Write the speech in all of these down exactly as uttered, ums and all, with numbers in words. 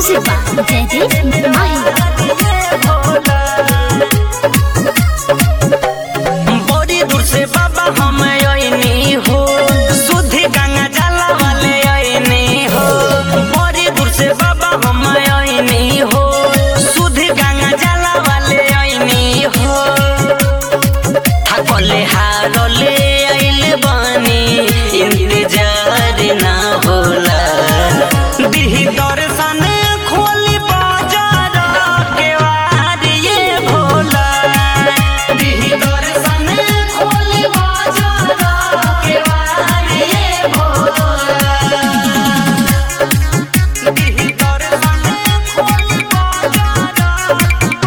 Music by Jaydeep माही। बड़ी दूर से बाबा हम आईनी हो, शुद्ध गंगा जला वाले आईनी हो। बड़ी दूर से बाबा हम आईनी हो, शुद्ध गंगा जला वाले आईनी हो। थकले हारले आइल बानी, इंतजार ना होला। दिही दर्शन खोली बाजार के वार ये भोला। दिही दर्शन खोली बाजार के वार ये भोला। दिही दर्शन खोली बाजार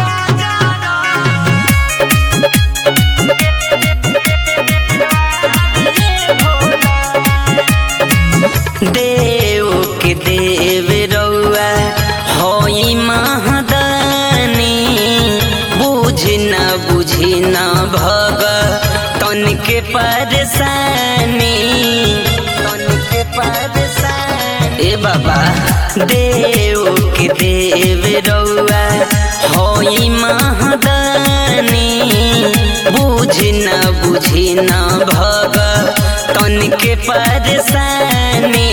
देव के देव रउआ होई महादानी। बुझ न बुझी न भग तन के परेशानी, तन के परेशानी। ए बाबा देव के देव रउआ होई महादानी। बुझ न बुझी न भग तन के परेशानी।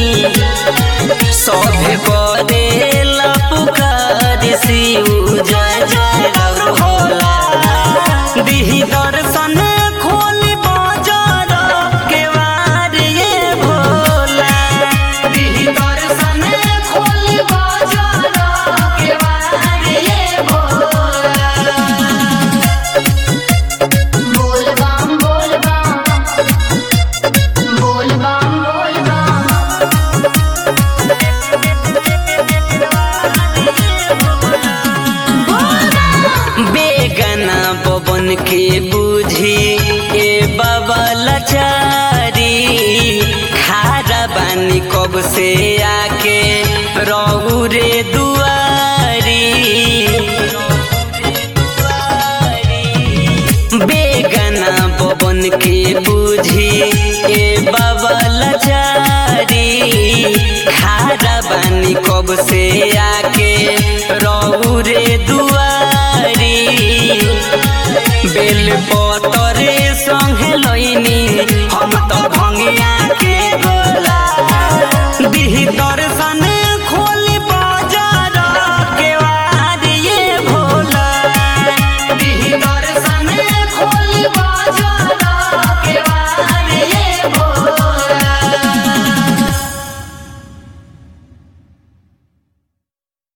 सभे बदेला पुकार शिव जय जय गौर भोला। दिही दर्शन खोली बाजार के वार ये भोला। दिही दर्शन खोली बाजार के वार ये भोला। बोल बम बोल बम बोल बम बोल बम। बेगाना पवन के बुझी ए बाबा लाचारी। खारा बानी कब से आके रहू रे दुआरी। बेगाना पवन के बुझी ए बाबा लाचारी। खारा बानी कब से आके रहू रे दुआरी। बेल पत